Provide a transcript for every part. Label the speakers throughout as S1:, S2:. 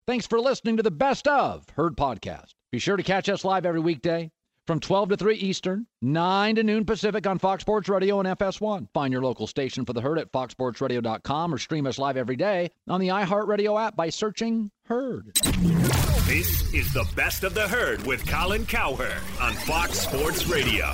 S1: Thanks for listening to the Best of Herd podcast. Be sure to catch us live every weekday from 12 to 3 Eastern, 9 to noon Pacific on Fox Sports Radio and FS1. Find your local station for the Herd at foxsportsradio.com or stream us live every day on the iHeartRadio app by searching Herd.
S2: This is the Best of the Herd with Colin Cowherd on Fox Sports Radio.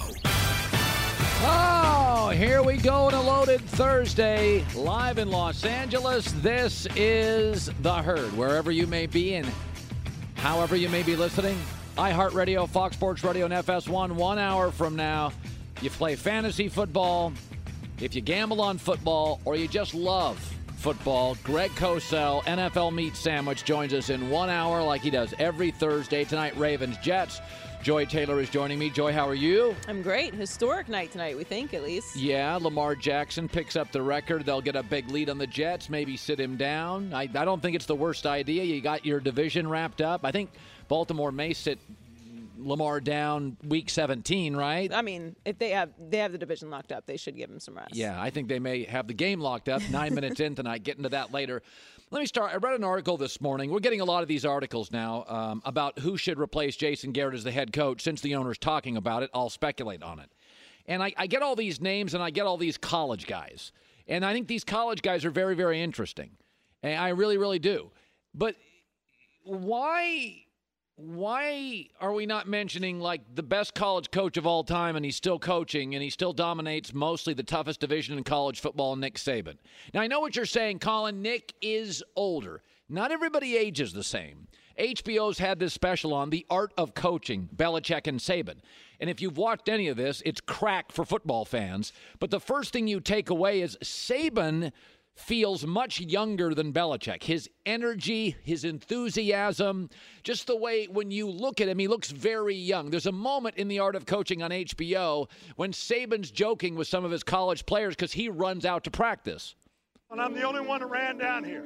S1: Oh, here we go on a loaded Thursday, live in Los Angeles. This is The Herd, wherever you may be and however you may be listening. iHeartRadio, Fox Sports Radio, and FS1. 1 hour from now, you play fantasy football, if you gamble on football, or you just love football, Greg Cosell, NFL Meat Sandwich, joins us in 1 hour like he does every Thursday. Tonight, Ravens, Jets. Joy Taylor is joining me. Joy, how are you?
S3: I'm great. Historic night tonight, we think, at least.
S1: Yeah, Lamar Jackson picks up the record. They'll get a big lead on the Jets, maybe sit him down. I don't think it's the worst idea. You got your division wrapped up. I think Baltimore may sit Lamar down week 17, right?
S3: I mean, if they have the division locked up, they should give him some rest.
S1: Yeah, I think they may have the game locked up 9 minutes in tonight. Get into that later. Let me start. I read an article this morning. We're getting a lot of these articles now about who should replace Jason Garrett as the head coach. Since the owner's talking about it, I'll speculate on it. And I get all these names and I get all these college guys. And I think these college guys are very, very interesting. And I really, really do. But why are we not mentioning, like, the best college coach of all time, and he's still coaching, and he still dominates mostly the toughest division in college football, Nick Saban? Now, I know what you're saying, Colin. Nick is older. Not everybody ages the same. HBO's had this special on The Art of Coaching, Belichick and Saban. And if you've watched any of this, it's crack for football fans. But the first thing you take away is Saban feels much younger than Belichick. His energy, his enthusiasm, just the way when you look at him, he looks very young. There's a moment in The Art of Coaching on HBO when Saban's joking with some of his college players because he runs out to practice.
S4: And I'm the only one that ran down here.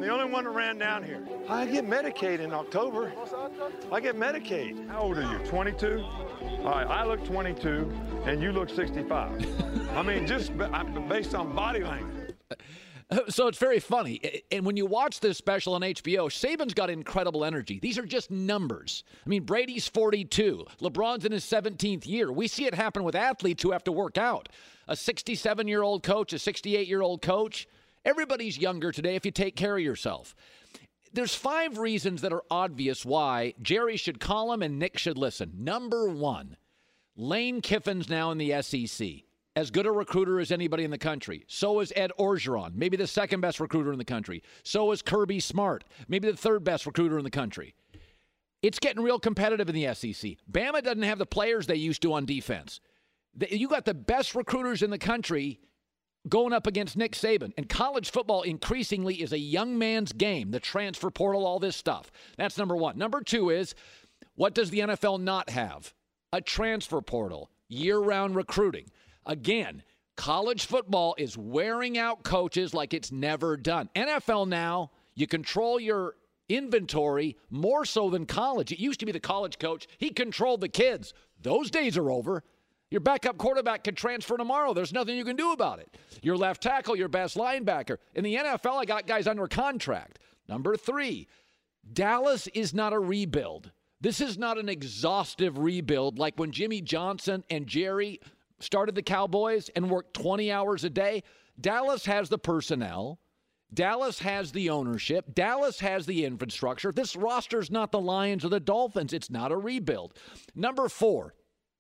S4: I get Medicaid in October. I get Medicaid. How old are you, 22? All right, I look 22, and you look 65. I mean, just based on body language.
S1: So it's very funny. And when you watch this special on HBO, Saban's got incredible energy. These are just numbers. I mean, Brady's 42. LeBron's in his 17th year. We see it happen with athletes who have to work out. A 67-year-old coach, a 68-year-old coach. Everybody's younger today if you take care of yourself. There's 5 reasons that are obvious why Jerry should call him and Nick should listen. Number 1, Lane Kiffin's now in the SEC. As good a recruiter as anybody in the country. So is Ed Orgeron, maybe the second best recruiter in the country. So is Kirby Smart, maybe the third best recruiter in the country. It's getting real competitive in the SEC. Bama doesn't have the players they used to on defense. You got the best recruiters in the country going up against Nick Saban. And college football increasingly is a young man's game, the transfer portal, all this stuff. That's number 1. Number 2 is, what does the NFL not have? A transfer portal, year-round recruiting. Again, college football is wearing out coaches like it's never done. NFL now, you control your inventory more so than college. It used to be the college coach. He controlled the kids. Those days are over. Your backup quarterback can transfer tomorrow. There's nothing you can do about it. Your left tackle, your best linebacker. In the NFL, I got guys under contract. Number 3, Dallas is not a rebuild. This is not an exhaustive rebuild like when Jimmy Johnson and Jerry started the Cowboys and worked 20 hours a day. Dallas has the personnel. Dallas has the ownership. Dallas has the infrastructure. This roster's not the Lions or the Dolphins. It's not a rebuild. Number 4,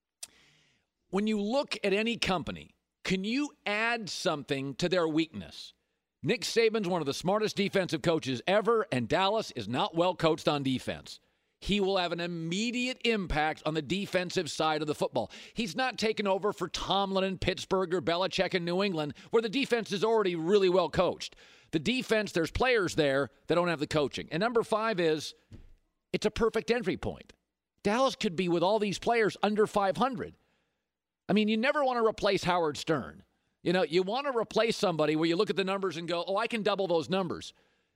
S1: when you look at any company, can you add something to their weakness? Nick Saban's one of the smartest defensive coaches ever, and Dallas is not well coached on defense. He will have an immediate impact on the defensive side of the football. He's not taken over for Tomlin in Pittsburgh or Belichick in New England, where the defense is already really well coached. The defense, there's players there that don't have the coaching. And number 5 is, it's a perfect entry point. Dallas could be, with all these players, under 500. I mean, you never want to replace Howard Stern. You know, you want to replace somebody where you look at the numbers and go, oh, I can double those numbers.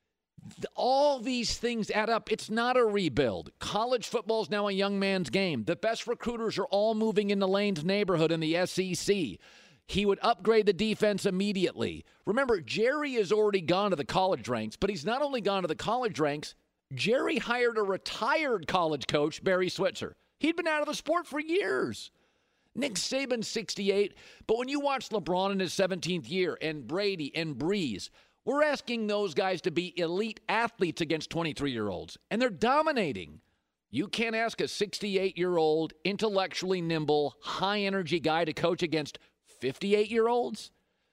S1: All these things add up. It's not a rebuild. College football is now a young man's game. The best recruiters are all moving into Lane's neighborhood in the SEC. He would upgrade the defense immediately. Remember, Jerry has already gone to the college ranks, but he's not only gone to the college ranks, Jerry hired a retired college coach, Barry Switzer. He'd been out of the sport for years. Nick Saban's 68, but when you watch LeBron in his 17th year and Brady and Breeze, we're asking those guys to be elite athletes against 23-year-olds, and they're dominating. You can't ask a 68-year-old, intellectually nimble, high-energy guy to coach against 58-year-olds?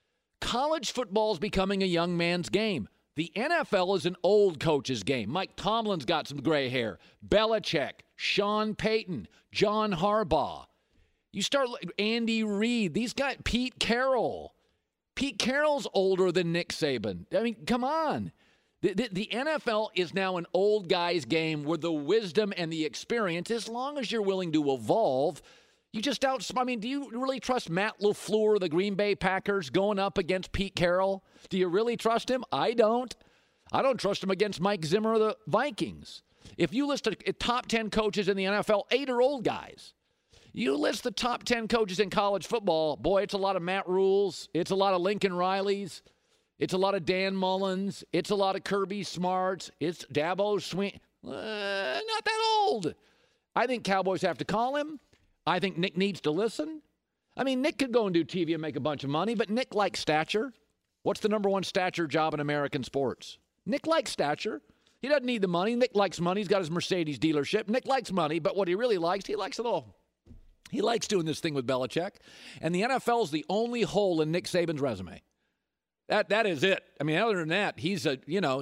S1: College football is becoming a young man's game. The NFL is an old coach's game. Mike Tomlin's got some gray hair. Belichick, Sean Payton, John Harbaugh. You start Andy Reid. These guys, Pete Carroll. Pete Carroll's older than Nick Saban. I mean, come on. The NFL is now an old guy's game where the wisdom and the experience, as long as you're willing to evolve, you just I mean, do you really trust Matt LaFleur, the Green Bay Packers, going up against Pete Carroll? Do you really trust him? I don't. I don't trust him against Mike Zimmer of the Vikings. If you list the top 10 coaches in the NFL, 8 are old guys. You list the top 10 coaches in college football, boy, it's a lot of Matt Rules. It's a lot of Lincoln Rileys. It's a lot of Dan Mullins. It's a lot of Kirby Smarts. It's Dabo Sweeney. Not that old. I think Cowboys have to call him. I think Nick needs to listen. I mean, Nick could go and do TV and make a bunch of money, but Nick likes stature. What's the number one stature job in American sports? Nick likes stature. He doesn't need the money. Nick likes money. He's got his Mercedes dealership. Nick likes money, but what he really likes, he likes it all. He likes doing this thing with Belichick. And the NFL is the only hole in Nick Saban's resume. That is it. I mean, other than that, he is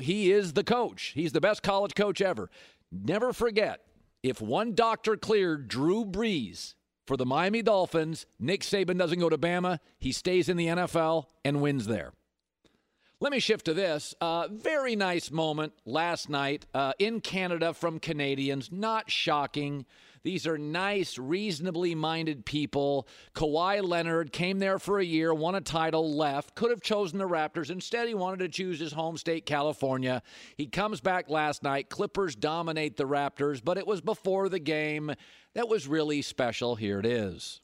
S1: the coach. He's the best college coach ever. Never forget, if one doctor cleared Drew Brees for the Miami Dolphins, Nick Saban doesn't go to Bama. He stays in the NFL and wins there. Let me shift to this. Very nice moment last night in Canada from Canadians. Not shocking. These are nice, reasonably minded people. Kawhi Leonard came there for a year, won a title, left. Could have chosen the Raptors. Instead, he wanted to choose his home state, California. He comes back last night. Clippers dominate the Raptors, but it was before the game. That was really special. Here it is.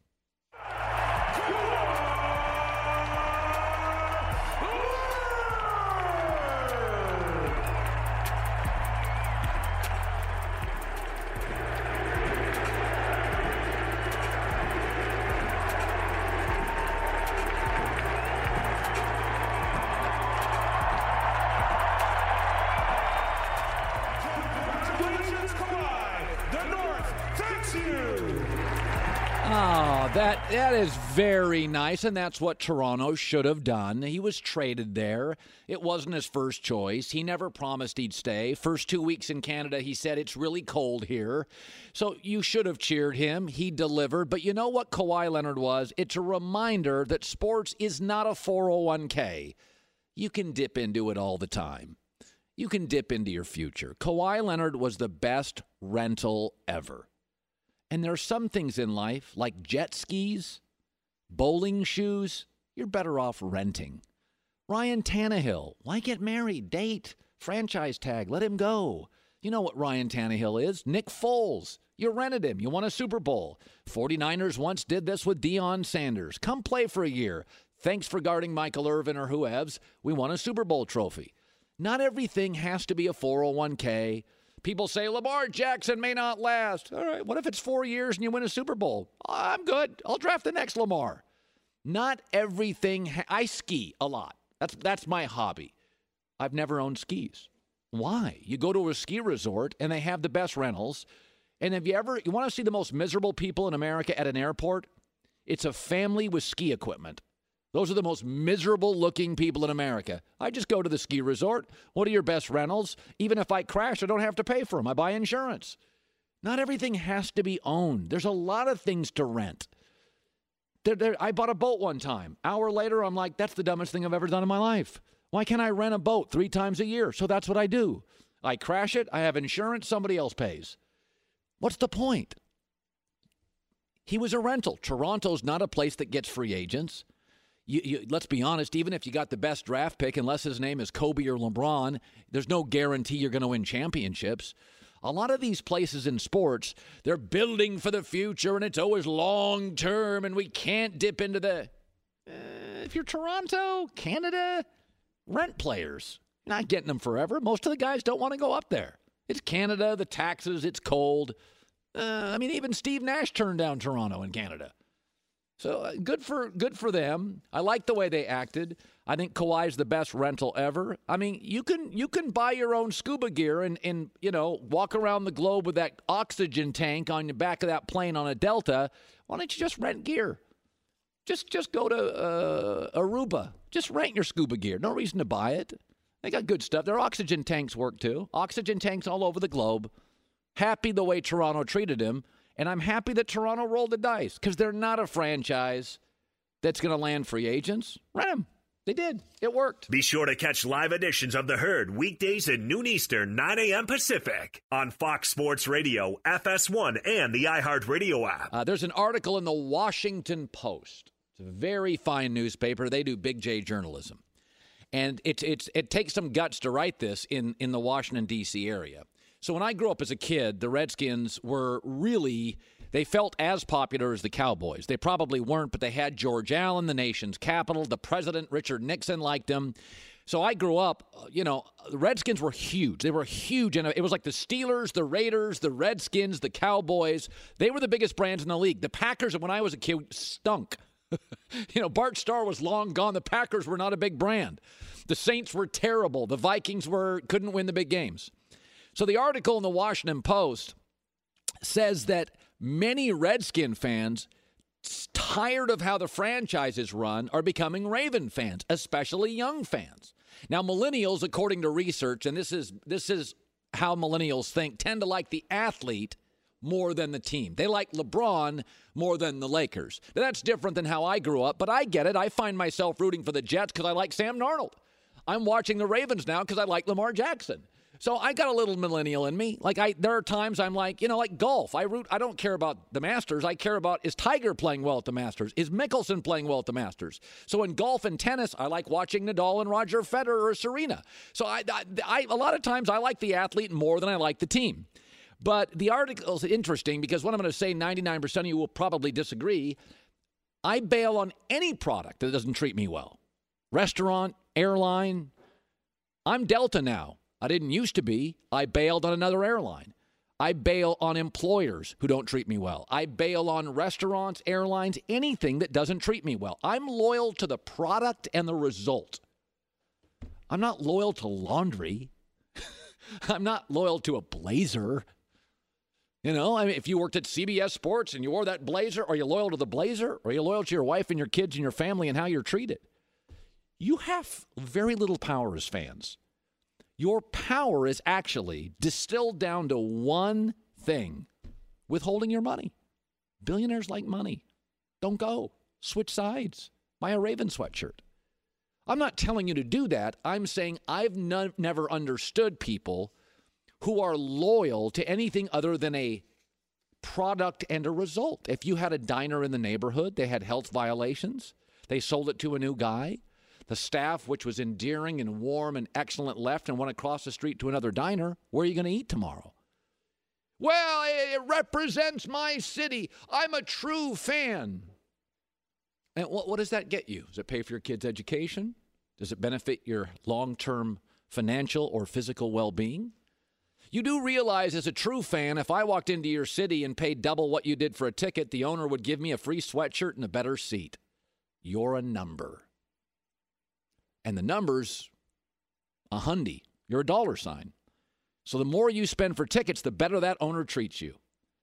S1: That is very nice, and that's what Toronto should have done. He was traded there. It wasn't his first choice. He never promised he'd stay. First 2 weeks in Canada, he said, it's really cold here. So you should have cheered him. He delivered. But you know what Kawhi Leonard was? It's a reminder that sports is not a 401k. You can dip into it all the time. You can dip into your future. Kawhi Leonard was the best rental ever. And there are some things in life, like jet skis, bowling shoes, you're better off renting. Ryan Tannehill, why get married? Date, franchise tag, let him go. You know what Ryan Tannehill is. Nick Foles, you rented him. You won a Super Bowl. 49ers once did this with Deion Sanders. Come play for a year. Thanks for guarding Michael Irvin or whoever. We won a Super Bowl trophy. Not everything has to be a 401k. People say Lamar Jackson may not last. All right, what if it's 4 years and you win a Super Bowl? I'm good. I'll draft the next Lamar. Not everything. I ski a lot. That's my hobby. I've never owned skis. Why? You go to a ski resort and they have the best rentals. And you want to see the most miserable people in America at an airport? It's a family with ski equipment. Those are the most miserable-looking people in America. I just go to the ski resort. What are your best rentals? Even if I crash, I don't have to pay for them. I buy insurance. Not everything has to be owned. There's a lot of things to rent. I bought a boat one time. Hour later, I'm like, that's the dumbest thing I've ever done in my life. Why can't I rent a boat 3 times a year? So that's what I do. I crash it. I have insurance. Somebody else pays. What's the point? He was a rental. Toronto's not a place that gets free agents. Let's be honest, even if you got the best draft pick, unless his name is Kobe or LeBron, there's no guarantee you're going to win championships. A lot of these places in sports, they're building for the future, and it's always long-term, and we can't dip into the... if you're Toronto, Canada, rent players. Not getting them forever. Most of the guys don't want to go up there. It's Canada, the taxes, it's cold. Even Steve Nash turned down Toronto in Canada. So good for them. I like the way they acted. I think Kawhi's the best rental ever. I mean, you can buy your own scuba gear and walk around the globe with that oxygen tank on the back of that plane on a Delta. Why don't you just rent gear? Just go to Aruba. Just rent your scuba gear. No reason to buy it. They got good stuff. Their oxygen tanks work too. Oxygen tanks all over the globe. Happy the way Toronto treated him. And I'm happy that Toronto rolled the dice because they're not a franchise that's going to land free agents. Rent them. They did. It worked.
S2: Be sure to catch live editions of The Herd weekdays at noon Eastern, 9 a.m. Pacific on Fox Sports Radio, FS1, and the iHeartRadio app.
S1: There's an article in the Washington Post. It's a very fine newspaper. They do big J journalism. And it takes some guts to write this in the Washington, D.C. area. So when I grew up as a kid, the Redskins were really, they felt as popular as the Cowboys. They probably weren't, but they had George Allen, the nation's capital. The president, Richard Nixon, liked him. So I grew up, the Redskins were huge. They were huge. And it was like the Steelers, the Raiders, the Redskins, the Cowboys. They were the biggest brands in the league. The Packers, when I was a kid, stunk. Bart Starr was long gone. The Packers were not a big brand. The Saints were terrible. The Vikings couldn't win the big games. So the article in the Washington Post says that many Redskin fans, tired of how the franchise is run, are becoming Raven fans, especially young fans. Now, millennials, according to research, and this is how millennials think, tend to like the athlete more than the team. They like LeBron more than the Lakers. Now, that's different than how I grew up, but I get it. I find myself rooting for the Jets because I like Sam Darnold. I'm watching the Ravens now because I like Lamar Jackson. So I got a little millennial in me. There are times I'm like golf. I don't care about the Masters. I care about, is Tiger playing well at the Masters? Is Mickelson playing well at the Masters? So in golf and tennis, I like watching Nadal and Roger Federer or Serena. So I a lot of times I like the athlete more than I like the team. But the article is interesting because what I'm going to say, 99% of you will probably disagree. I bail on any product that doesn't treat me well. Restaurant, airline. I'm Delta now. I didn't used to be. I bailed on another airline. I bail on employers who don't treat me well. I bail on restaurants, airlines, anything that doesn't treat me well. I'm loyal to the product and the result. I'm not loyal to laundry. I'm not loyal to a blazer. If you worked at CBS Sports and you wore that blazer, are you loyal to the blazer? Or are you loyal to your wife and your kids and your family and how you're treated? You have very little power as fans. Your power is actually distilled down to one thing: withholding your money. Billionaires like money. Don't go. Switch sides. Buy a Raven sweatshirt. I'm not telling you to do that. I'm saying I've never understood people who are loyal to anything other than a product and a result. If you had a diner in the neighborhood, they had health violations. They sold it to a new guy. The staff, which was endearing and warm and excellent, left and went across the street to another diner. Where are you going to eat tomorrow? Well, it represents my city. I'm a true fan. And what does that get you? Does it pay for your kids' education? Does it benefit your long-term financial or physical well-being? You do realize, as a true fan, if I walked into your city and paid double what you did for a ticket, the owner would give me a free sweatshirt and a better seat. You're a number. And the number's a hundy. You're a dollar sign. So the more you spend for tickets, the better that owner treats you.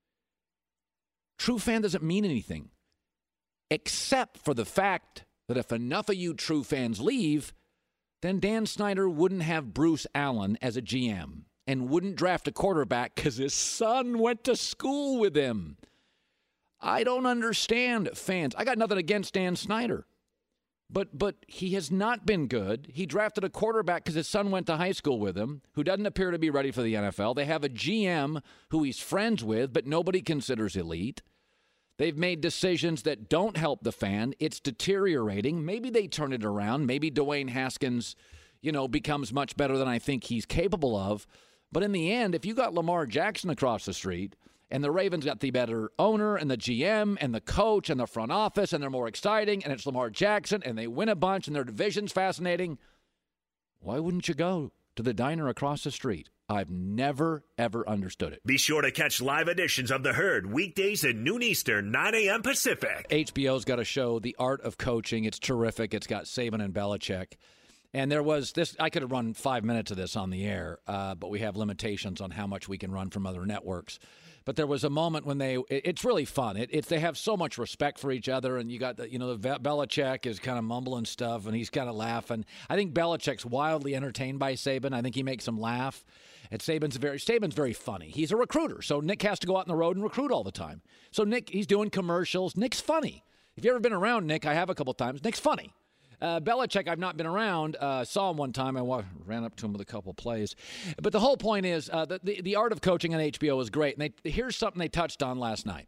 S1: True fan doesn't mean anything, except for the fact that if enough of you true fans leave, then Dan Snyder wouldn't have Bruce Allen as a GM and wouldn't draft a quarterback because his son went to school with him. I don't understand fans. I got nothing against Dan Snyder. But he has not been good. He drafted a quarterback because his son went to high school with him, who doesn't appear to be ready for the NFL. They have a GM who he's friends with, but nobody considers elite. They've made decisions that don't help the fan. It's deteriorating. Maybe they turn it around. Maybe Dwayne Haskins, becomes much better than I think he's capable of. But in the end, if you got Lamar Jackson across the street, and the Ravens got the better owner and the GM and the coach and the front office, and they're more exciting, and it's Lamar Jackson, and they win a bunch, and their division's fascinating, why wouldn't you go to the diner across the street? I've never, ever understood it.
S2: Be sure to catch live editions of The Herd weekdays at noon Eastern, 9 a.m. Pacific.
S1: HBO's got a show, The Art of Coaching. It's terrific. It's got Saban and Belichick. And there was this, I could have run 5 minutes of this on the air, but we have limitations on how much we can run from other networks. But there was a moment when it's really fun. They have so much respect for each other, and you got the Belichick is kind of mumbling stuff, and he's kind of laughing. I think Belichick's wildly entertained by Saban. I think he makes him laugh. And Saban's very funny. He's a recruiter, so Nick has to go out on the road and recruit all the time. So Nick, he's doing commercials. Nick's funny. If you've ever been around Nick, I have a couple times. Nick's funny. Belichick, I've not been around. Saw him one time. I ran up to him with a couple plays. But the whole point is the Art of Coaching on HBO is great. And here's something they touched on last night.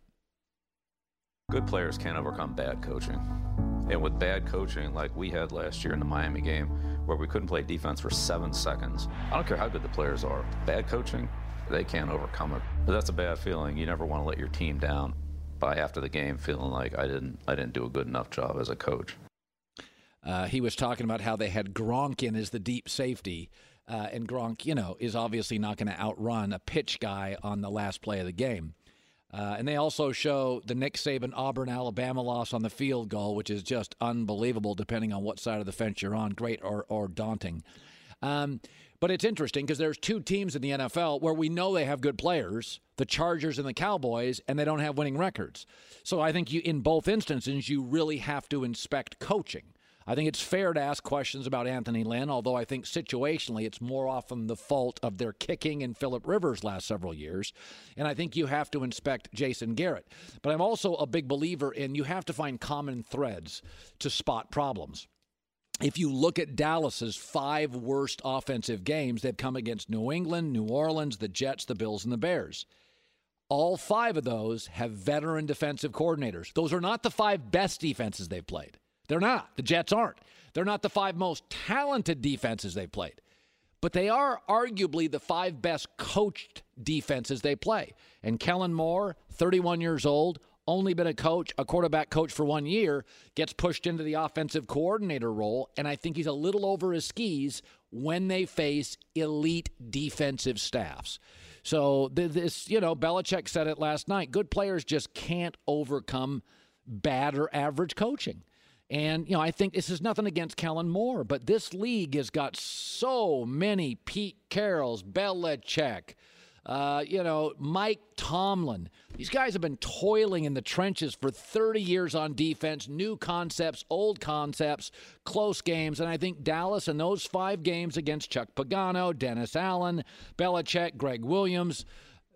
S5: Good players can't overcome bad coaching. And with bad coaching, like we had last year in the Miami game, where we couldn't play defense for 7 seconds. I don't care how good the players are. Bad coaching, they can't overcome it. But that's a bad feeling. You never want to let your team down by after the game feeling like I didn't do a good enough job as a coach.
S1: He was talking about how they had Gronk in as the deep safety, and Gronk, is obviously not going to outrun a pitch guy on the last play of the game. And they also show the Nick Saban Auburn-Alabama loss on the field goal, which is just unbelievable depending on what side of the fence you're on, great or daunting. But it's interesting because there's two teams in the NFL where we know they have good players, the Chargers and the Cowboys, and they don't have winning records. So I think in both instances, you really have to inspect coaching. I think it's fair to ask questions about Anthony Lynn, although I think situationally it's more often the fault of their kicking in Phillip Rivers last several years. And I think you have to inspect Jason Garrett. But I'm also a big believer in you have to find common threads to spot problems. If you look at Dallas's 5 worst offensive games, they've come against New England, New Orleans, the Jets, the Bills, and the Bears. All 5 of those have veteran defensive coordinators. Those are not the 5 best defenses they've played. They're not. The Jets aren't. They're not the 5 most talented defenses they've played. But they are arguably the 5 best coached defenses they play. And Kellen Moore, 31 years old, only been a quarterback coach for 1 year, gets pushed into the offensive coordinator role, and I think he's a little over his skis when they face elite defensive staffs. So this, Belichick said it last night, good players just can't overcome bad or average coaching. And, I think this is nothing against Kellen Moore, but this league has got so many Pete Carrolls, Belichick, Mike Tomlin. These guys have been toiling in the trenches for 30 years on defense, new concepts, old concepts, close games. And I think Dallas in those 5 games against Chuck Pagano, Dennis Allen, Belichick, Greg Williams,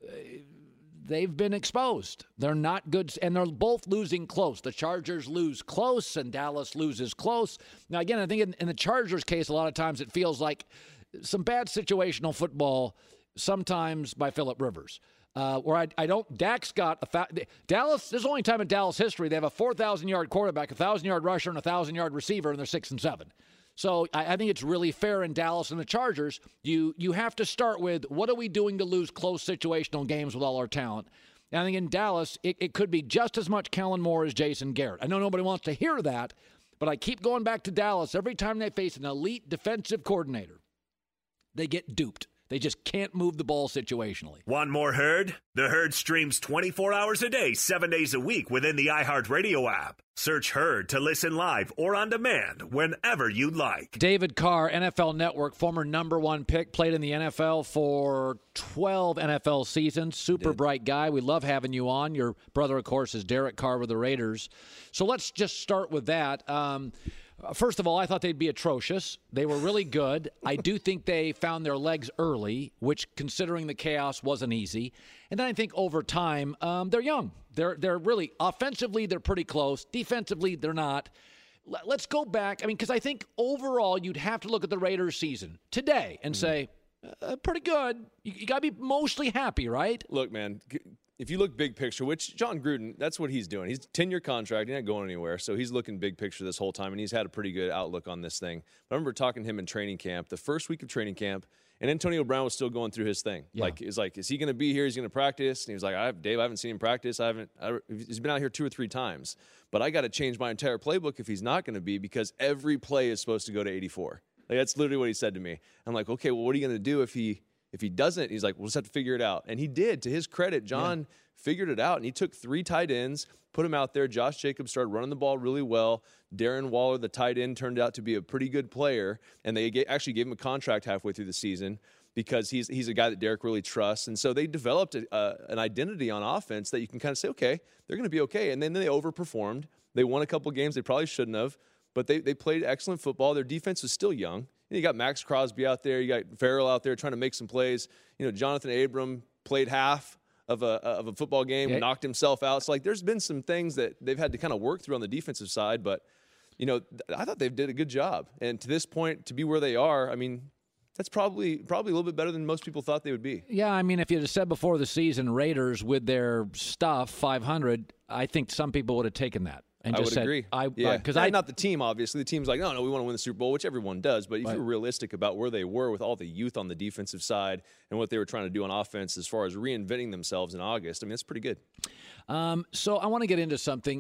S1: they've been exposed. They're not good, and they're both losing close. The Chargers lose close, and Dallas loses close. Now, again, I think in the Chargers case, a lot of times it feels like some bad situational football, sometimes by Phillip Rivers. Where I don't, Dak's got Dallas, this is the only time in Dallas history they have a 4,000-yard quarterback, a 1,000-yard rusher, and a 1,000-yard receiver, and they're 6-7. So I think it's really fair in Dallas and the Chargers. You have to start with, what are we doing to lose close situational games with all our talent? And I think in Dallas, it could be just as much Kellen Moore as Jason Garrett. I know nobody wants to hear that, but I keep going back to Dallas. Every time they face an elite defensive coordinator, they get duped. They just can't move the ball situationally.
S2: Want more Herd? The Herd streams 24 hours a day, 7 days a week within the iHeartRadio app. Search Herd to listen live or on demand whenever you like.
S1: David Carr, NFL Network, former number 1 pick, played in the NFL for 12 NFL seasons. Super bright guy. We love having you on. Your brother, of course, is Derek Carr with the Raiders. So let's just start with that. First of all, I thought they'd be atrocious. They were really good. I do think they found their legs early, which, considering the chaos, wasn't easy. And then I think over time, they're young. They're really, offensively, they're pretty close. Defensively, they're not. Let's go back. Because I think overall, you'd have to look at the Raiders season today and say, pretty good. You got to be mostly happy, right?
S6: Look, man, if you look big picture, which John Gruden, that's what he's doing. He's a 10-year contract. He's not going anywhere. So he's looking big picture this whole time, and he's had a pretty good outlook on this thing. But I remember talking to him in training camp, the first week of training camp, and Antonio Brown was still going through his thing. Yeah. Is he going to be here? Is he going to practice? And he was like, Dave, I haven't seen him practice. He's been out here 2 or 3 times. But I got to change my entire playbook if he's not going to be, because every play is supposed to go to 84. That's literally what he said to me. I'm like, okay, well, what are you going to do if he If he doesn't, he's like, we'll just have to figure it out. And he did. To his credit, John figured it out, and he took 3 tight ends, put them out there. Josh Jacobs started running the ball really well. Darren Waller, the tight end, turned out to be a pretty good player, and they actually gave him a contract halfway through the season because he's a guy that Derek really trusts. And so they developed an identity on offense that you can kind of say, okay, they're going to be okay. And then they overperformed. They won a couple games they probably shouldn't have, but they played excellent football. Their defense was still young. You got Max Crosby out there. You got Farrell out there trying to make some plays. Jonathan Abram played half of a football game, knocked himself out. So, there's been some things that they've had to kind of work through on the defensive side, but, I thought they did a good job. And to this point, to be where they are, I mean, that's probably a little bit better than most people thought they would be.
S1: Yeah, I mean, if you'd have said before the season, Raiders with their stuff, 500, I think some people would have taken that. And
S6: I
S1: just
S6: would
S1: said,
S6: agree.
S1: Because
S6: not the team, obviously. The team's like, no, we want to win the Super Bowl, which everyone does. But if you're realistic about where they were with all the youth on the defensive side and what they were trying to do on offense as far as reinventing themselves in August, I mean, that's pretty good.
S1: So I want to get into something.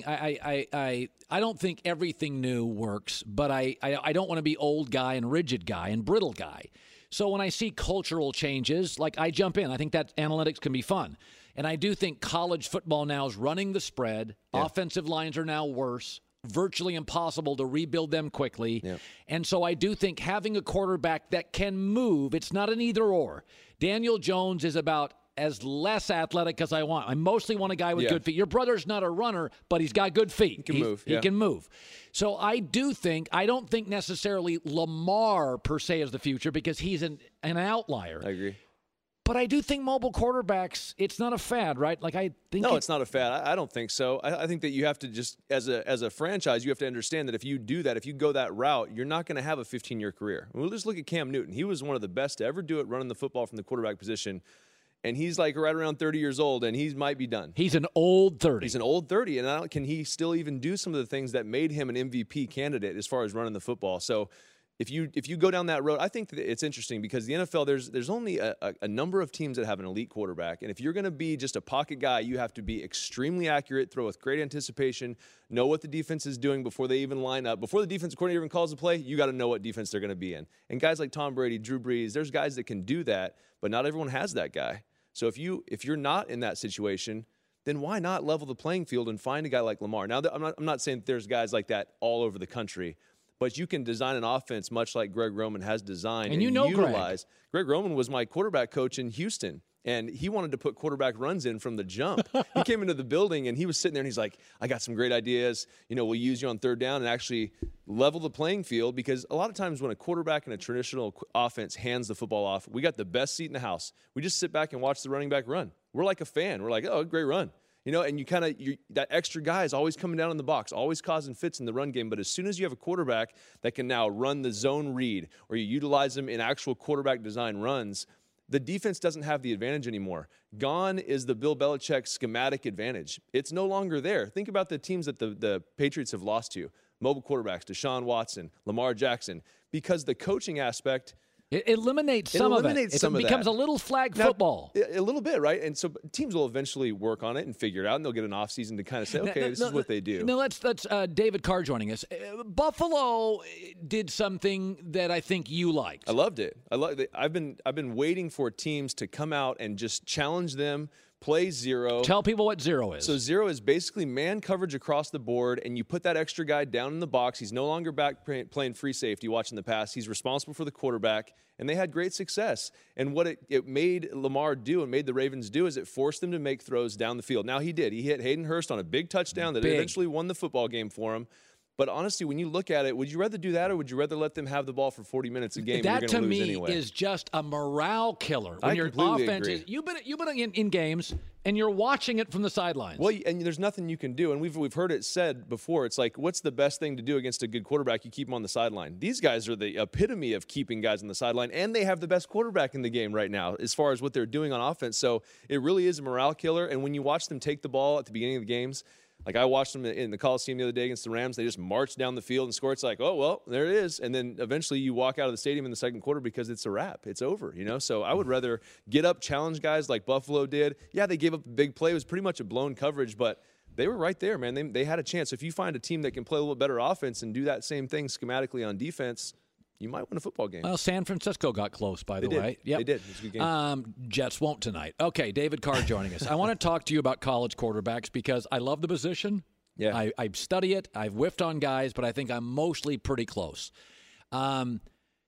S1: I don't think everything new works, but I don't want to be old guy and rigid guy and brittle guy. So when I see cultural changes, I jump in. I think that analytics can be fun. And I do think college football now is running the spread. Yeah. Offensive lines are now worse. Virtually impossible to rebuild them quickly. Yeah. And so I do think having a quarterback that can move, it's not an either or. Daniel Jones is about as less athletic as I want. I mostly want a guy with good feet. Your brother's not a runner, but he's got good feet.
S6: He can move.
S1: He can move. So I don't think necessarily Lamar per se is the future because he's an outlier.
S6: I agree.
S1: But I do think mobile quarterbacks, it's not a fad, right?
S6: It's not a fad. I don't think so. I think that you have to just, as a franchise, you have to understand that if you do that, if you go that route, you're not going to have a 15-year career. We'll just look at Cam Newton. He was one of the best to ever do it running the football from the quarterback position. And he's right around 30 years old, and he might be done.
S1: He's an old 30.
S6: He's an old 30, and can he still even do some of the things that made him an MVP candidate as far as running the football? So if you go down that road, I think that it's interesting because the NFL, there's only a number of teams that have an elite quarterback. And if you're going to be just a pocket guy, you have to be extremely accurate, throw with great anticipation, know what the defense is doing before they even line up. Before the defense coordinator even calls the play, you got to know what defense they're going to be in. And guys like Tom Brady, Drew Brees, there's guys that can do that, but not everyone has that guy. So if you're not in that situation, then why not level the playing field and find a guy like Lamar? Now, I'm not saying that there's guys like that all over the country, but you can design an offense much like Greg Roman has designed and utilize. Greg Roman was my quarterback coach in Houston, and he wanted to put quarterback runs in from the jump. He came into the building, and he was sitting there, and he's like, I got some great ideas. We'll use you on third down and actually level the playing field because a lot of times when a quarterback in a traditional offense hands the football off, we got the best seat in the house. We just sit back and watch the running back run. We're like a fan. We're like, oh, great run. And that extra guy is always coming down in the box, always causing fits in the run game. But as soon as you have a quarterback that can now run the zone read or you utilize them in actual quarterback design runs, the defense doesn't have the advantage anymore. Gone is the Bill Belichick schematic advantage. It's no longer there. Think about the teams that the Patriots have lost to. Mobile quarterbacks, Deshaun Watson, Lamar Jackson, because the coaching aspect –
S1: it eliminates some of it. It becomes a little flag football.
S6: A little bit, right? And so teams will eventually work on it and figure it out, and they'll get an offseason to kind of say, okay, this is what they do.
S1: Now, let's David Carr joining us. Buffalo did something that I think you liked.
S6: I loved it. I've been waiting for teams to come out and just challenge them, play zero.
S1: Tell people what zero is.
S6: So zero is basically man coverage across the board, and you put that extra guy down in the box. He's no longer back playing free safety, watching the pass. He's responsible for the quarterback, and they had great success. And what it made Lamar do and made the Ravens do is it forced them to make throws down the field. Now he did. He hit Hayden Hurst on a big touchdown that eventually won the football game for him. But honestly, when you look at it, would you rather do that or would you rather let them have the ball for 40 minutes a game?
S1: That to me is just a morale killer. When your offense is, you've been in games and you're watching it from the sidelines.
S6: Well, and there's nothing you can do. And we've heard it said before. It's like, what's the best thing to do against a good quarterback? You keep him on the sideline. These guys are the epitome of keeping guys on the sideline, and they have the best quarterback in the game right now as far as what they're doing on offense. So it really is a morale killer. And when you watch them take the ball at the beginning of the games, like I watched them in the Coliseum the other day against the Rams. They just marched down the field and scored. It's like, oh, well, there it is. And then eventually you walk out of the stadium in the second quarter because it's a wrap. It's over, So I would rather get up, challenge guys like Buffalo did. Yeah, they gave up a big play. It was pretty much a blown coverage, but they were right there, man. They had a chance. If you find a team that can play a little better offense and do that same thing schematically on defense, you might win a football game.
S1: Well, San Francisco got close, by the way.
S6: Yep. They did. It was a good game.
S1: Jets won't tonight. Okay, David Carr joining us. I want to talk to you about college quarterbacks because I love the position.
S6: Yeah.
S1: I study it. I've whiffed on guys, but I think I'm mostly pretty close. I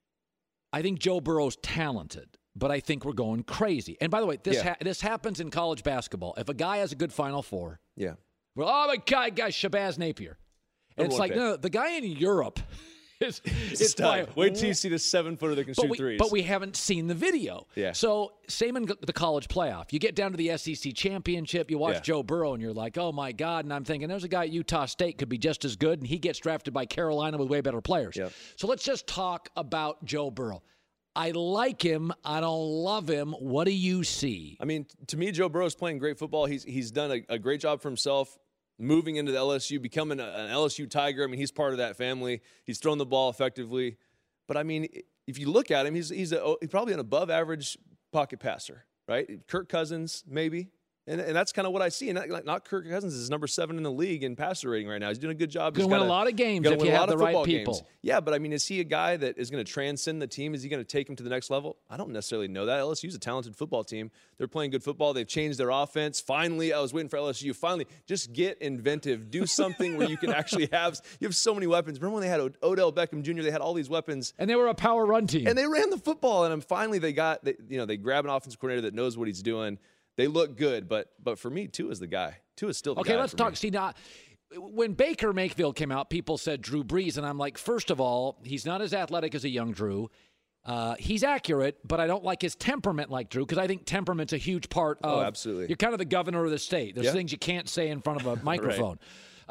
S1: think Joe Burrow's talented, but I think we're going crazy. And by the way, this happens in college basketball. If a guy has a good Final Four,
S6: yeah.
S1: Well, oh my God, Shabazz Napier. And it's like, no, the guy in Europe is
S6: fine. Wait till you see the 7-footer that can shoot threes.
S1: But we haven't seen the video.
S6: Yeah.
S1: So same in the college playoff. You get down to the SEC championship, you watch Joe Burrow, and you're like, oh my God. And I'm thinking, there's a guy at Utah State could be just as good, and he gets drafted by Carolina with way better players.
S6: Yep.
S1: So let's just talk about Joe Burrow. I like him. I don't love him. What do you see?
S6: I mean, to me, Joe Burrow's playing great football. He's done a great job for himself. Moving into the LSU, becoming an LSU Tiger. I mean, he's part of that family. He's thrown the ball effectively. But, I mean, if you look at him, he's probably an above-average pocket passer, right? Kirk Cousins, maybe. And that's kind of what I see. And not Kirk Cousins is number 7 in the league in passer rating right now. He's doing a good job.
S1: He's going to win a lot of games if you have the right people.
S6: Games. Yeah, but I mean, is he a guy that is going to transcend the team? Is he going to take him to the next level? I don't necessarily know that. LSU's a talented football team. They're playing good football. They've changed their offense. Finally, I was waiting for LSU. Finally, just get inventive. Do something where you can actually have so many weapons. Remember when they had Odell Beckham Jr.? They had all these weapons.
S1: And they were a power run team.
S6: And they ran the football. And finally, they grab an offensive coordinator that knows what he's doing. They look good, but for me, Tua is the guy. Tua is still the guy.
S1: Okay, let's talk. See, now, when Baker Mayfield came out, people said Drew Brees, and I'm like, first of all, he's not as athletic as a young Drew. He's accurate, but I don't like his temperament like Drew because I think temperament's a huge part of.
S6: Oh, absolutely.
S1: You're kind of the governor of the state. There's things you can't say in front of a microphone.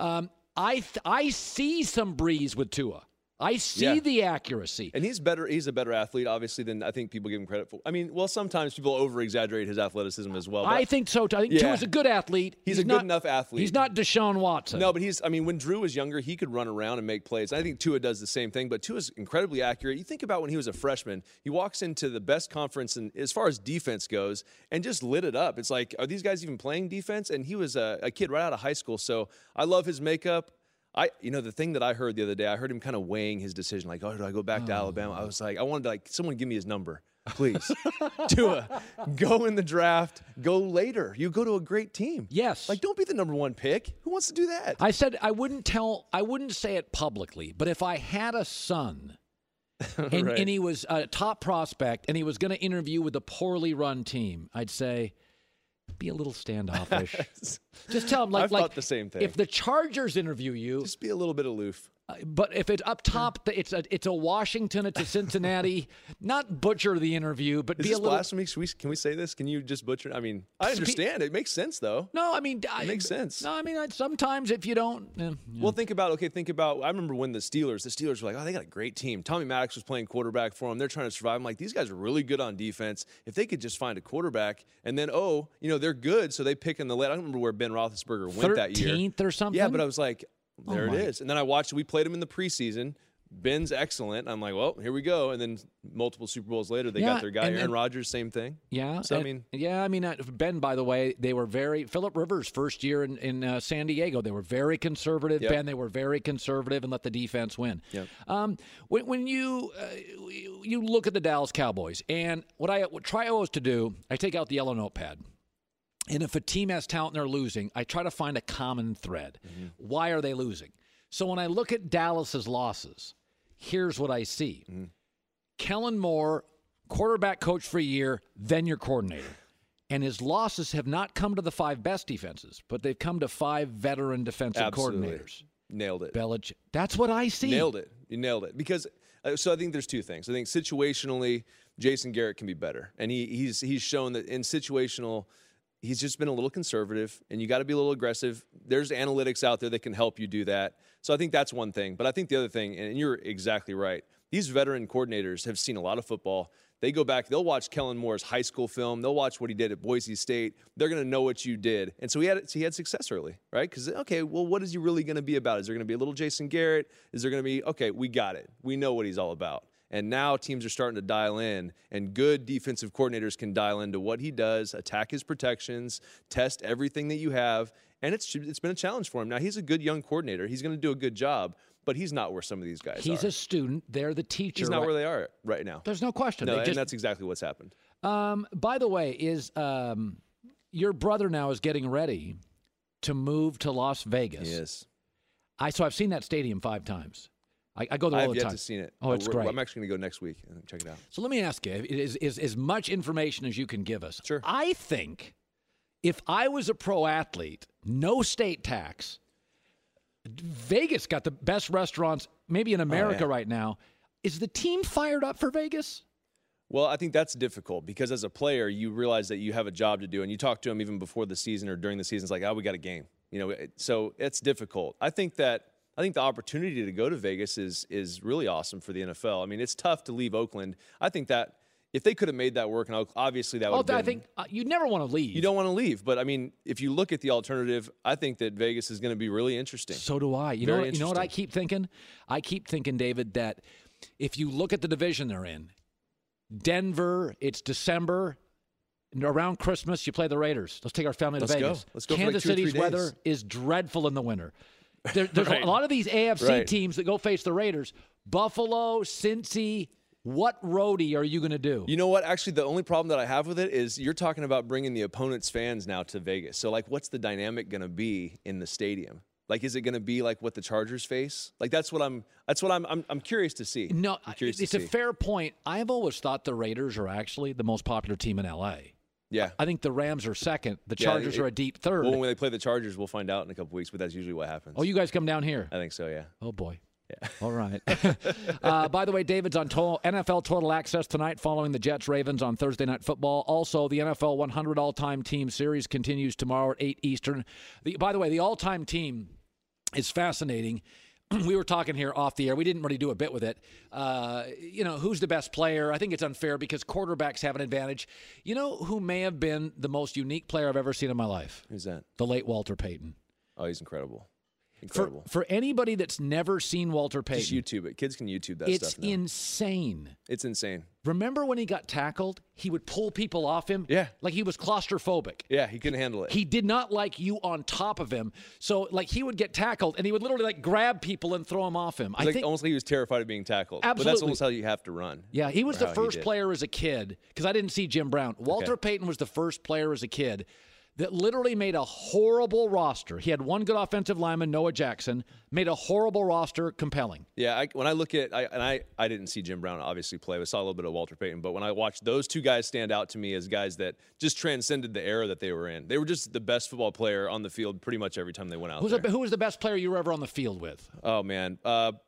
S1: Right. I see some Brees with Tua. I see the accuracy.
S6: And he's better. He's a better athlete, obviously, than I think people give him credit for. I mean, well, sometimes people over-exaggerate his athleticism as well.
S1: I think so, too. I think Tua's a good athlete.
S6: He's a good enough athlete.
S1: He's not Deshaun Watson.
S6: No, but when Drew was younger, he could run around and make plays. I think Tua does the same thing, but Tua's incredibly accurate. You think about when he was a freshman, he walks into the best conference as far as defense goes and just lit it up. It's like, are these guys even playing defense? And he was a kid right out of high school, so I love his makeup. The thing that I heard the other day, I heard him kind of weighing his decision, like, do I go back to Alabama? I was like, I wanted to, someone give me his number, please. Tua, go in the draft, go later. You go to a great team.
S1: Yes.
S6: Don't be the number 1 pick. Who wants to do that?
S1: I said I wouldn't say it publicly, but if I had a son and he was a top prospect and he was going to interview with a poorly run team, I'd say, be a little standoffish. Just tell him
S6: I've thought the same thing.
S1: If the Chargers interview you,
S6: just be a little bit aloof.
S1: But if it's up top, it's a Washington, it's a Cincinnati. Not butcher the interview, but be a little
S6: blasphemy. Can we say this? Can you just butcher? I mean, I understand. It makes sense, though.
S1: No, I mean,
S6: it makes sense.
S1: No, I mean, sometimes if you don't.
S6: Well, think about. I remember when the Steelers were like, oh, they got a great team. Tommy Maddox was playing quarterback for them. They're trying to survive. I'm like, these guys are really good on defense. If they could just find a quarterback, and then they're good, so they pick in the late. I don't remember where Ben Roethlisberger went that year.
S1: 13th or something.
S6: Yeah, but I was like, there it is. And then I watched. We played him in the preseason. Ben's excellent. I'm like, well, here we go. And then multiple Super Bowls later, they got their guy. Aaron Rodgers, same thing.
S1: Yeah.
S6: So,
S1: Ben, by the way, they were Phillip Rivers' first year in San Diego, they were very conservative.
S6: Yep.
S1: Ben, they were very conservative and let the defense win.
S6: Yep.
S1: When you look at the Dallas Cowboys, and what I try always to do, I take out the yellow notepad. And if a team has talent and they're losing, I try to find a common thread. Mm-hmm. Why are they losing? So when I look at Dallas's losses, here's what I see. Mm-hmm. Kellen Moore, quarterback coach for a year, then your coordinator. And his losses have not come to the 5 best defenses, but they've come to 5 veteran defensive coordinators.
S6: Nailed it.
S1: Belichick. That's what I see.
S6: Nailed it. You nailed it. Because so I think there's 2 things. I think situationally, Jason Garrett can be better. And he's shown that in situational – he's just been a little conservative, and you got to be a little aggressive. There's analytics out there that can help you do that. So I think that's one thing. But I think the other thing, and you're exactly right, these veteran coordinators have seen a lot of football. They go back, they'll watch Kellen Moore's high school film. They'll watch what he did at Boise State. They're going to know what you did. And so he had success early, right? Because, okay, well, what is he really going to be about? Is there going to be a little Jason Garrett? Is there going to be, okay, we got it. We know what he's all about. And now teams are starting to dial in, and good defensive coordinators can dial into what he does, attack his protections, test everything that you have. And it's been a challenge for him. Now, he's a good young coordinator. He's going to do a good job, but he's not where some of these guys are.
S1: He's a student. They're the teacher.
S6: He's not where they are right now.
S1: There's no question.
S6: No, and that's exactly what's happened.
S1: By the way, is your brother now is getting ready to move to Las Vegas.
S6: Yes.
S1: So I've seen that stadium 5 times. I go there all the time.
S6: I have yet to see it.
S1: Oh, it's great.
S6: I'm actually going to go next week and check it out.
S1: So let me ask you, is as much information as you can give us.
S6: Sure.
S1: I think if I was a pro athlete, no state tax, Vegas got the best restaurants maybe in America right now. Is the team fired up for Vegas?
S6: Well, I think that's difficult because as a player, you realize that you have a job to do, and you talk to them even before the season or during the season. It's like, we got a game. So it's difficult. I think the opportunity to go to Vegas is really awesome for the NFL. I mean, it's tough to leave Oakland. I think that if they could have made that work, and obviously that would have been.
S1: I think you never want to leave.
S6: You don't want to leave, but I mean, if you look at the alternative, I think that Vegas is going to be really interesting.
S1: So do I. You know what I keep thinking? I keep thinking, David, that if you look at the division they're in, Denver, it's December. Around Christmas, you play the Raiders. Let's take our family to Vegas.
S6: Let's go.
S1: Kansas
S6: for like 2 or 3
S1: City's
S6: days.
S1: weather is dreadful in the winter. There's
S6: Right.
S1: a lot of these AFC
S6: Right.
S1: teams that go face the Raiders. Buffalo, Cincy, what roadie are you going to do?
S6: You know what? Actually, the only problem that I have with it is you're talking about bringing the opponent's fans now to Vegas. So, what's the dynamic going to be in the stadium? Is it going to be like what the Chargers face? That's what I'm curious to see.
S1: No,
S6: I'm curious
S1: it's
S6: to
S1: a
S6: see.
S1: fair point. I've always thought the Raiders are actually the most popular team in L.A.
S6: Yeah.
S1: I think the Rams are second. The Chargers are a deep third.
S6: Well, when they play the Chargers, we'll find out in a couple weeks, but that's usually what happens.
S1: Oh, you guys come down here?
S6: I think so, yeah.
S1: Oh, boy.
S6: Yeah.
S1: All right. By the way, David's on NFL Total Access tonight following the Jets-Ravens on Thursday Night Football. Also, the NFL 100 All-Time Team Series continues tomorrow at 8 Eastern. By the way, the all-time team is fascinating. We were talking here off the air. We didn't really do a bit with it. Who's the best player? I think it's unfair because quarterbacks have an advantage. You know who may have been the most unique player I've ever seen in my life?
S6: Who's that?
S1: The late Walter Payton.
S6: Oh, he's incredible. Incredible.
S1: For anybody that's never seen Walter Payton.
S6: Just YouTube it. Kids can YouTube that
S1: It's
S6: stuff now.
S1: insane.
S6: It's insane.
S1: Remember when he got tackled? He would pull people off him?
S6: Yeah.
S1: Like he was claustrophobic.
S6: Yeah, he couldn't handle it.
S1: He did not like you on top of him. So, he would get tackled, and he would literally, grab people and throw them off him.
S6: It's almost like he was terrified of being tackled.
S1: Absolutely.
S6: But that's almost how you have to run.
S1: Yeah, he was
S6: Or
S1: the
S6: how he
S1: first
S6: did.
S1: player as a kid, because I didn't see Jim Brown. Walter Payton was the first player as a kid that literally made a horrible roster. He had one good offensive lineman, Noah Jackson, made a horrible roster compelling.
S6: Yeah, when I look at I didn't see Jim Brown obviously play. I saw a little bit of Walter Payton, but when I watched those two guys stand out to me as guys that just transcended the era that they were in. They were just the best football player on the field pretty much every time they went out there.
S1: Who was the best player you were ever on the field with?
S6: Oh man,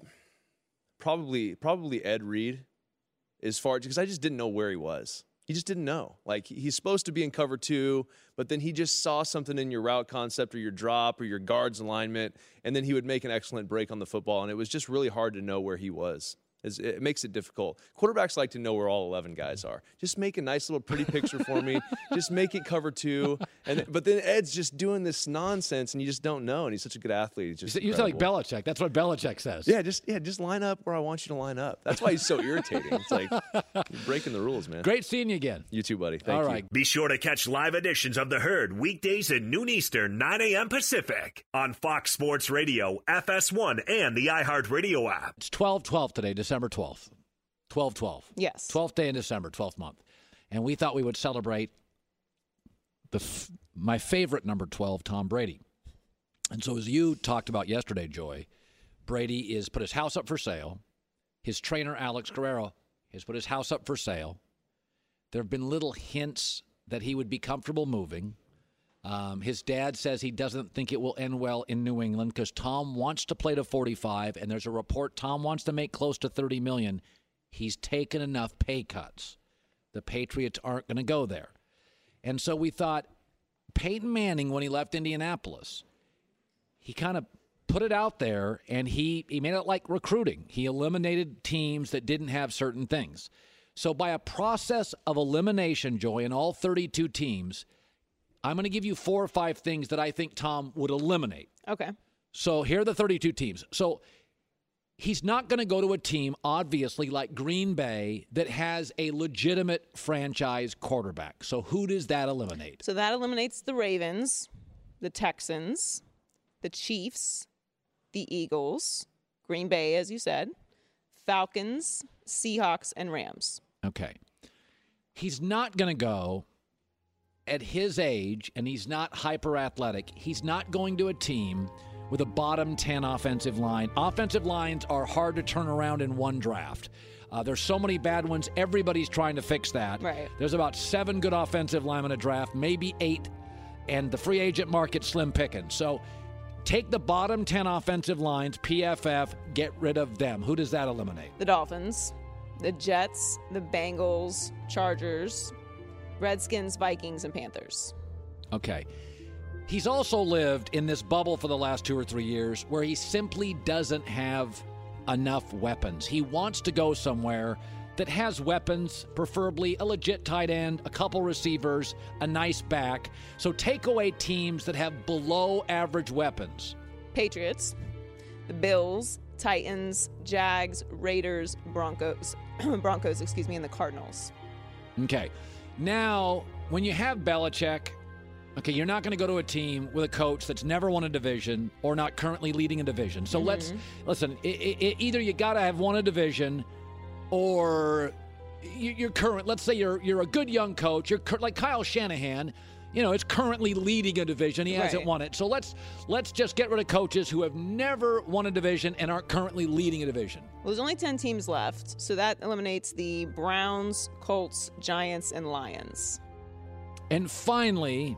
S6: probably Ed Reed, because I just didn't know where he was. He just didn't know. He's supposed to be in cover 2, but then he just saw something in your route concept or your drop or your guard's alignment, and then he would make an excellent break on the football, and it was just really hard to know where he was. It makes it difficult. Quarterbacks like to know where all 11 guys are. Just make a nice little pretty picture for me. Just make it cover 2. But then Ed's just doing this nonsense, and you just don't know, and he's such a good athlete. He's just
S1: You sound like Belichick. That's what Belichick says.
S6: Yeah, just line up where I want you to line up. That's why he's so irritating. It's like you're breaking the rules, man.
S1: Great seeing you again.
S6: You too, buddy. Thank
S1: All
S6: you.
S1: right.
S2: Be sure to catch live editions of The Herd weekdays at noon Eastern, 9 a.m. Pacific on Fox Sports Radio, FS1, and the iHeartRadio app.
S1: It's 12/12 today, December 12th. 12/12.
S3: Yes.
S1: 12th day in December, 12th month. And we thought we would celebrate my favorite number 12, Tom Brady. And so as you talked about yesterday, Joy, Brady is put his house up for sale. His trainer, Alex Guerrero, has put his house up for sale. There have been little hints that he would be comfortable moving. His dad says he doesn't think it will end well in New England because Tom wants to play to 45, and there's a report Tom wants to make close to $30 million. He's taken enough pay cuts. The Patriots aren't going to go there. And so we thought Peyton Manning, when he left Indianapolis, he kind of put it out there, and he made it like recruiting. He eliminated teams that didn't have certain things. So by a process of elimination, Joy, in all 32 teams, I'm going to give you 4 or 5 things that I think Tom would eliminate.
S3: Okay.
S1: So here are the 32 teams. So he's not going to go to a team, obviously, like Green Bay that has a legitimate franchise quarterback. So who does that eliminate?
S3: So that eliminates the Ravens, the Texans, the Chiefs, the Eagles, Green Bay, as you said, Falcons, Seahawks, and Rams.
S1: Okay. He's not going to go at his age, and he's not hyper athletic. He's not going to a team with a bottom 10 offensive line. Offensive lines are hard to turn around in one draft. There's so many bad ones. Everybody's trying to fix that.
S3: Right. There's
S1: about 7 good offensive linemen a draft, maybe 8, and the free agent market slim picking. So take the bottom 10 offensive lines, PFF, get rid of them. Who does that eliminate?
S3: The Dolphins, the Jets, the Bengals, Chargers, Redskins, Vikings, and Panthers.
S1: Okay. He's also lived in this bubble for the last 2 or 3 years where he simply doesn't have enough weapons. He wants to go somewhere that has weapons, preferably a legit tight end, a couple receivers, a nice back. So take away teams that have below average weapons.
S3: Patriots, the Bills, Titans, Jags, Raiders, Broncos, and the Cardinals.
S1: Okay. Now, when you have Belichick, okay, you're not going to go to a team with a coach that's never won a division or not currently leading a division. So listen, either you got to have won a division or you're current. Let's say you're a good young coach. You're like Kyle Shanahan. Is currently leading a division. He hasn't won it. So let's just get rid of coaches who have never won a division and aren't currently leading a division.
S3: Well, there's only 10 teams left, so that eliminates the Browns, Colts, Giants, and Lions.
S1: And finally,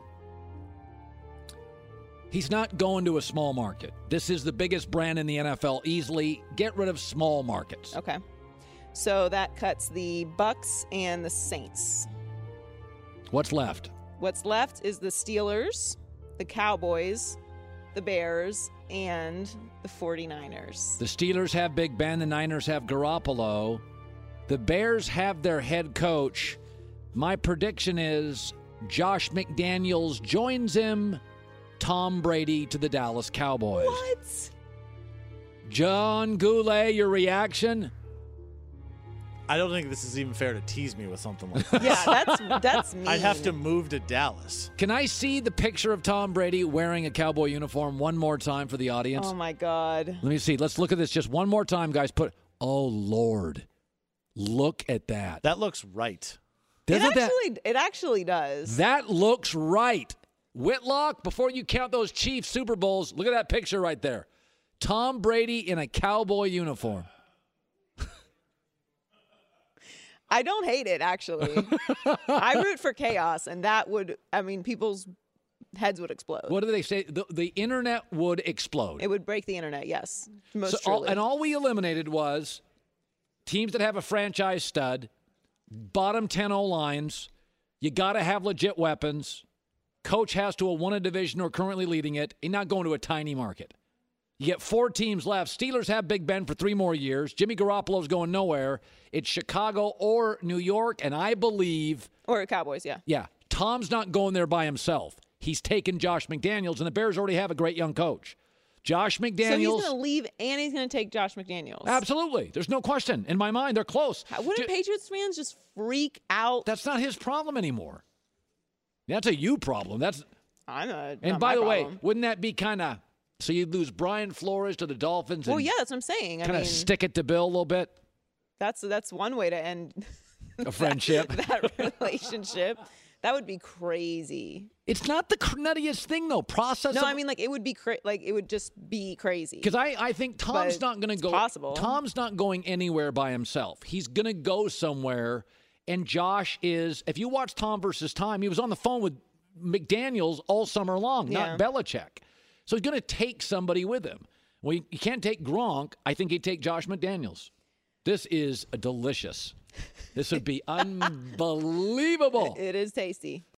S1: he's not going to a small market. This is the biggest brand in the NFL easily. Get rid of small markets.
S3: Okay. So that cuts the Bucks and the Saints.
S1: What's left?
S3: What's left is the Steelers, the Cowboys, the Bears, and the 49ers.
S1: The Steelers have Big Ben. The Niners have Garoppolo. The Bears have their head coach. My prediction is Josh McDaniels joins him, Tom Brady to the Dallas Cowboys.
S3: What?
S1: John Goulet, your reaction?
S7: I don't think this is even fair to tease me with something like that.
S3: Yeah, that's mean.
S7: I'd have to move to Dallas.
S1: Can I see the picture of Tom Brady wearing a Cowboy uniform one more time for the audience?
S3: Oh, my God.
S1: Let me see. Let's look at this just one more time, guys. Oh, Lord. Look at that.
S7: That looks right.
S3: It actually does.
S1: That looks right. Whitlock, before you count those Chiefs Super Bowls, look at that picture right there. Tom Brady in a Cowboy uniform.
S3: I don't hate it, actually. I root for chaos, and people's heads would explode.
S1: What do they say? The internet would explode.
S3: It would break the internet, yes. Most truly.
S1: And all we eliminated was teams that have a franchise stud, bottom 10 O-lines, you got to have legit weapons, coach has to have won a division or currently leading it, and not going to a tiny market. You get 4 teams left. Steelers have Big Ben for 3 more years. Jimmy Garoppolo's going nowhere. It's Chicago or New York, and I believe...
S3: Or Cowboys, yeah.
S1: Yeah. Tom's not going there by himself. He's taken Josh McDaniels, and the Bears already have a great young coach. Josh McDaniels...
S3: So he's going to leave, and he's going to take Josh McDaniels.
S1: Absolutely. There's no question. In my mind, they're close.
S3: Wouldn't Patriots fans just freak out?
S1: That's not his problem anymore. That's a you problem. And by the way, wouldn't that be kind of... So you'd lose Brian Flores to the Dolphins.
S3: Well, yeah, that's what I'm saying.
S1: Kind of stick it to Bill a little bit.
S3: That's one way to end
S1: a friendship.
S3: that relationship. That would be crazy.
S1: It's not the nuttiest thing, though.
S3: It would be it would just be crazy.
S1: Because I think Tom's not going to go.
S3: Possible.
S1: Tom's not going anywhere by himself. He's going to go somewhere. And Josh is. If you watch Tom versus Time, he was on the phone with McDaniels all summer long, not Belichick. So he's going to take somebody with him. Well, you can't take Gronk. I think he'd take Josh McDaniels. This is delicious. This would be unbelievable.
S3: It is tasty.